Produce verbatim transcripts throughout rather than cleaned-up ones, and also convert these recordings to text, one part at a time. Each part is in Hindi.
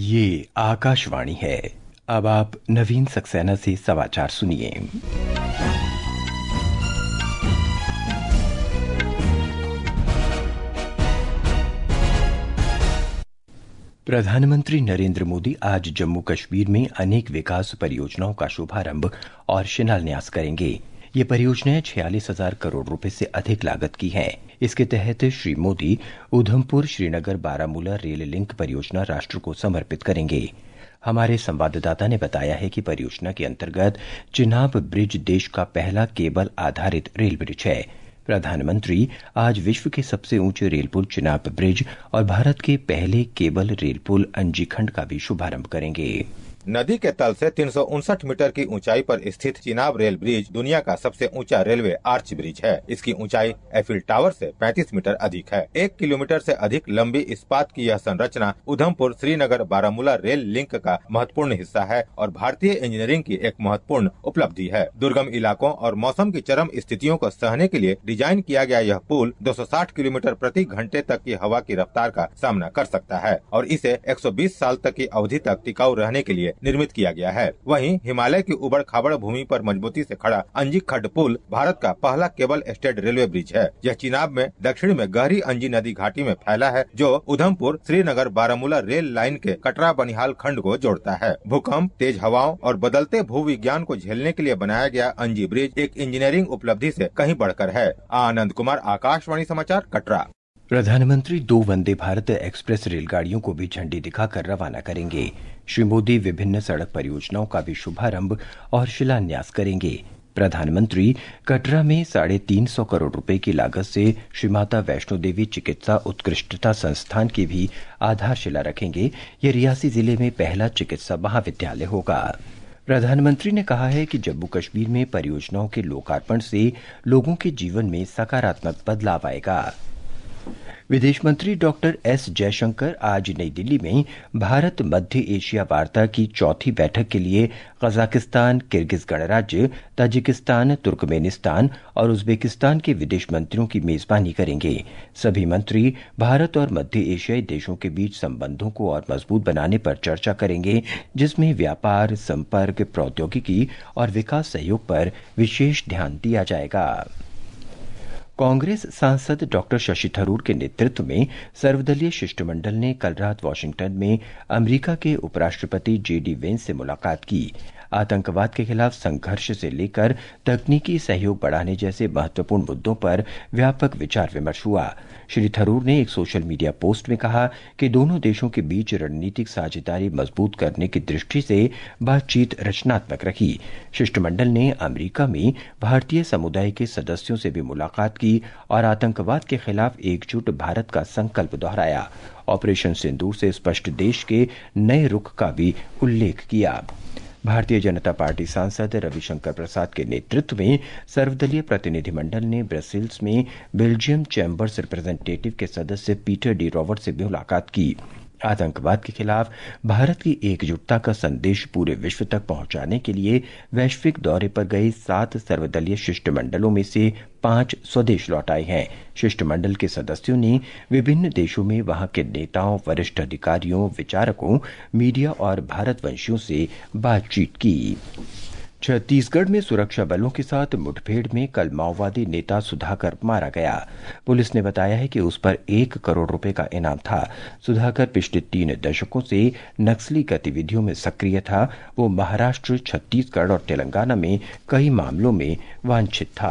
ये आकाशवाणी है। अब आप नवीन सक्सेना से समाचार सुनिए। प्रधानमंत्री नरेंद्र मोदी आज जम्मू कश्मीर में अनेक विकास परियोजनाओं का शुभारंभ और शिलान्यास करेंगे। ये परियोजनाएं छियालीस हजार करोड़ रुपए से अधिक लागत की हैं। इसके तहत श्री मोदी उधमपुर श्रीनगर बारामूला रेल लिंक परियोजना राष्ट्र को समर्पित करेंगे। हमारे संवाददाता ने बताया है कि परियोजना के अंतर्गत चिनाब ब्रिज देश का पहला केबल आधारित रेल ब्रिज है। प्रधानमंत्री आज विश्व के सबसे ऊंचे रेल पुल चिनाब ब्रिज और भारत के पहले केबल रेल पुल अंजीखंड का भी शुभारंभ करेंगे। नदी के तल से तीन सौ उनसठ मीटर की ऊंचाई पर स्थित चिनाब रेल ब्रिज दुनिया का सबसे ऊंचा रेलवे आर्च ब्रिज है। इसकी ऊंचाई एफिल टावर से पैंतीस मीटर अधिक है। एक किलोमीटर से अधिक लंबी इस्पात की यह संरचना उधमपुर श्रीनगर बारामूला रेल लिंक का महत्वपूर्ण हिस्सा है और भारतीय इंजीनियरिंग की एक महत्वपूर्ण उपलब्धि है। दुर्गम इलाकों और मौसम की चरम स्थितियों को सहने के लिए डिजाइन किया गया यह पुल दो सौ साठ किलोमीटर प्रति घंटे तक की हवा की रफ्तार का सामना कर सकता है और इसे एक सौ बीस साल तक की अवधि तक टिकाऊ रहने के लिए निर्मित किया गया है। वहीं हिमालय की उबड़ खाबड़ भूमि पर मजबूती से खड़ा अंजीखंड पुल भारत का पहला केबल स्टेड रेलवे ब्रिज है। यह चिनाब में दक्षिण में गहरी अंजी नदी घाटी में फैला है जो उधमपुर श्रीनगर बारामूला रेल लाइन के कटरा बनिहाल खंड को जोड़ता है। भूकंप, तेज हवाओं और बदलते भू विज्ञान को झेलने के लिए बनाया गया अंजी ब्रिज एक इंजीनियरिंग उपलब्धि से कहीं बढ़कर है। आनंद कुमार, आकाशवाणी समाचार, कटरा। प्रधानमंत्री दो वंदे भारत एक्सप्रेस रेलगाड़ियों को भी झंडी दिखाकर रवाना करेंगे। श्री मोदी विभिन्न सड़क परियोजनाओं का भी शुभारंभ और शिलान्यास करेंगे। प्रधानमंत्री कटरा में साढ़े तीन सौ करोड़ रुपए की लागत से श्री माता वैष्णो देवी चिकित्सा उत्कृष्टता संस्थान की भी आधारशिला रखेंगे। यह रियासी जिले में पहला चिकित्सा महाविद्यालय होगा। प्रधानमंत्री ने कहा है कि जम्मू कश्मीर में परियोजनाओं के लोकार्पण से लोगों के जीवन में सकारात्मक बदलाव आएगा। विदेश मंत्री डॉक्टर एस जयशंकर आज नई दिल्ली में भारत मध्य एशिया वार्ता की चौथी बैठक के लिए कजाकिस्तान, किर्गिज गणराज्य, ताजिकिस्तान, तुर्कमेनिस्तान और उज्बेकिस्तान के विदेश मंत्रियों की मेजबानी करेंगे। सभी मंत्री भारत और मध्य एशियाई देशों के बीच संबंधों को और मजबूत बनाने पर चर्चा करेंगे, जिसमें व्यापार, संपर्क, प्रौद्योगिकी और विकास सहयोग पर विशेष ध्यान दिया जाएगा। कांग्रेस सांसद डॉक्टर शशि थरूर के नेतृत्व में सर्वदलीय शिष्टमंडल ने कल रात वाशिंगटन में अमेरिका के उपराष्ट्रपति जे डी वेंस से मुलाकात की। आतंकवाद के खिलाफ संघर्ष से लेकर तकनीकी सहयोग बढ़ाने जैसे महत्वपूर्ण मुद्दों पर व्यापक विचार विमर्श हुआ। श्री थरूर ने एक सोशल मीडिया पोस्ट में कहा कि दोनों देशों के बीच रणनीतिक साझेदारी मजबूत करने की दृष्टि से बातचीत रचनात्मक रही। शिष्टमंडल ने अमेरिका में भारतीय समुदाय के सदस्यों से भी मुलाकात की और आतंकवाद के खिलाफ एकजुट भारत का संकल्प दोहराया। ऑपरेशन सिंदूर से स्पष्ट देश के नए रुख का भी उल्लेख किया। भारतीय जनता पार्टी सांसद रविशंकर प्रसाद के नेतृत्व में सर्वदलीय प्रतिनिधिमंडल ने ब्रसेल्स में बेल्जियम चैम्बर्स रिप्रेजेंटेटिव के सदस्य पीटर डी रॉबर्ट से मुलाकात की। आतंकवाद के खिलाफ भारत की एकजुटता का संदेश पूरे विश्व तक पहुंचाने के लिए वैश्विक दौरे पर गए सात सर्वदलीय शिष्टमंडलों में से पांच स्वदेश लौट आए हैं। शिष्टमंडल के सदस्यों ने विभिन्न देशों में वहां के नेताओं, वरिष्ठ अधिकारियों, विचारकों, मीडिया और भारतवंशियों से बातचीत की। छत्तीसगढ़ में सुरक्षा बलों के साथ मुठभेड़ में कल माओवादी नेता सुधाकर मारा गया। पुलिस ने बताया है कि उस पर एक करोड़ रुपए का इनाम था। सुधाकर पिछले तीन दशकों से नक्सली गतिविधियों में सक्रिय था। वो महाराष्ट्र, छत्तीसगढ़ और तेलंगाना में कई मामलों में वांछित था।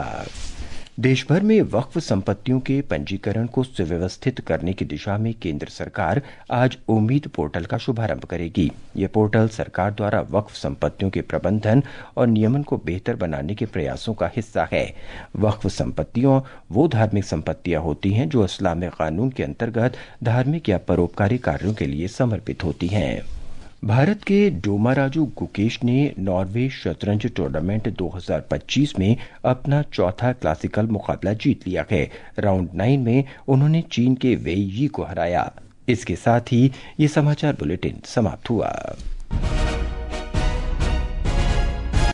देश भर में वक्फ संपत्तियों के पंजीकरण को सुव्यवस्थित करने की दिशा में केंद्र सरकार आज उम्मीद पोर्टल का शुभारंभ करेगी। यह पोर्टल सरकार द्वारा वक्फ संपत्तियों के प्रबंधन और नियमन को बेहतर बनाने के प्रयासों का हिस्सा है। वक्फ संपत्तियों वो धार्मिक संपत्तियां होती हैं जो इस्लामी कानून के अंतर्गत धार्मिक या परोपकारी कार्यों के लिए समर्पित होती हैं। भारत के डोमाराजू गुकेश ने नॉर्वे शतरंज टूर्नामेंट दो हज़ार पच्चीस में अपना चौथा क्लासिकल मुकाबला जीत लिया है। राउंड नाइन में उन्होंने चीन के वेई यी को हराया। इसके साथ ही ये समाचार बुलेटिन समाप्त हुआ।